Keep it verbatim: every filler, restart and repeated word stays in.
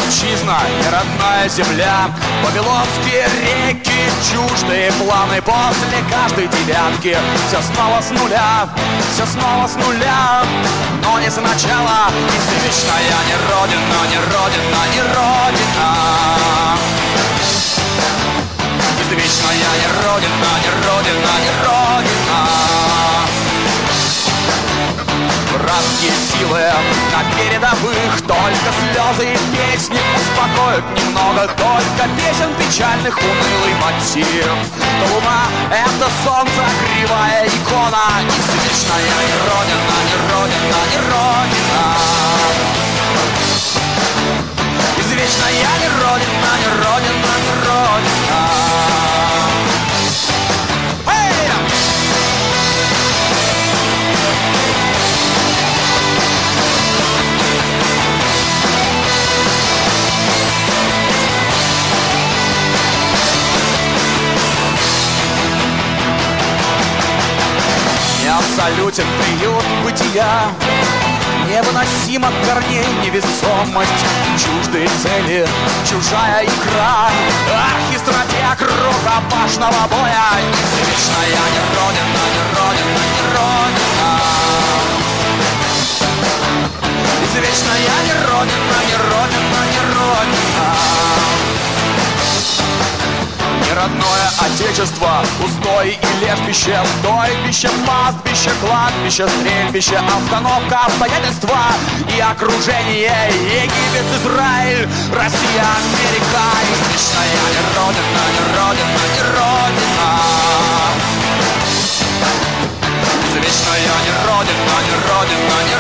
отчизна, не родная земля. Вавилонские реки, чуждые планы. После каждой девятки все снова с нуля, все снова с нуля, но не сначала. Извечная не родина, не родина, не родина. Извечная не родина, не родина, не родина. Братские силы на передовых, только слезы и песни успокоят немного. Только песен печальных унылый мотив. То луна — это солнце, кривая икона. Извечная не родина, не родина, не родина. Извечная не родина, не родина, не родина. Абсолютен приют бытия, невыносимо корней невесомость, чуждые цели, чужая игра. Ах, и стратег рукопашного боя. Извечная не родина, не родина, не родина. Извечная не родина, не родина, не родина. Неродное отечество, устой и лежбище, стойбище, пастбище, кладбище, стрельбище, остановка, обстоятельства и окружение. Египет, Израиль, Россия, Америка. Извечная не родина, не родина, не родина. Извечная не родина, не родина, не